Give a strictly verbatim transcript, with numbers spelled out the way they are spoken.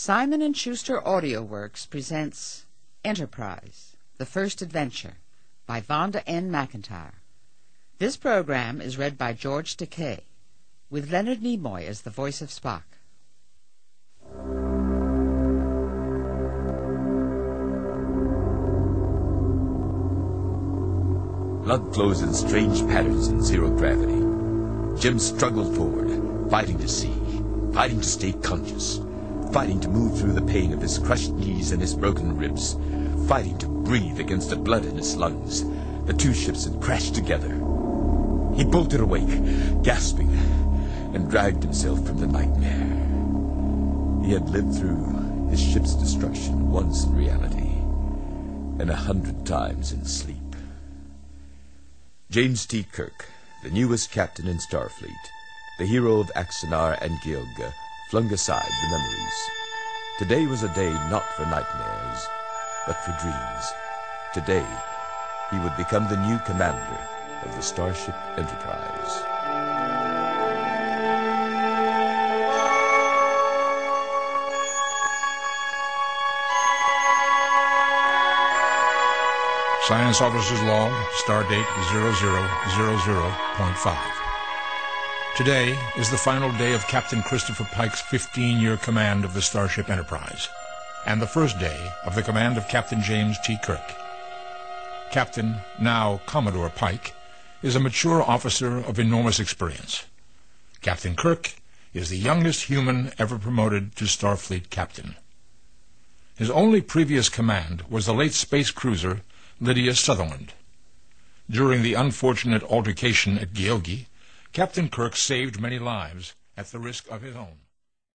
Simon and Schuster AudioWorks presents Enterprise, The First Adventure by Vonda N. McIntyre. This program is read by George Takei, with Leonard Nimoy as the voice of Spock. Blood flows in strange patterns in zero gravity. Jim struggled forward, fighting to see, fighting to stay conscious, fighting to move through the pain of his crushed knees and his broken ribs, fighting to breathe against the blood in his lungs. The two ships had crashed together. He bolted awake, gasping, and dragged himself from the nightmare. He had lived through his ship's destruction once in reality, and a hundred times in sleep. James T. Kirk, the newest captain in Starfleet, the hero of Axanar and Georga, flung aside the memories. Today was a day not for nightmares, but for dreams. Today, he would become the new commander of the Starship Enterprise. Science Officer's Log, Stardate zero zero zero zero point five. Today is the final day of Captain Christopher Pike's fifteen-year command of the Starship Enterprise, and the first day of the command of Captain James T. Kirk. Captain, now Commodore Pike, is a mature officer of enormous experience. Captain Kirk is the youngest human ever promoted to Starfleet captain. His only previous command was the late space cruiser Lydia Sutherland. During the unfortunate altercation at Georgi, Captain Kirk saved many lives at the risk of his own.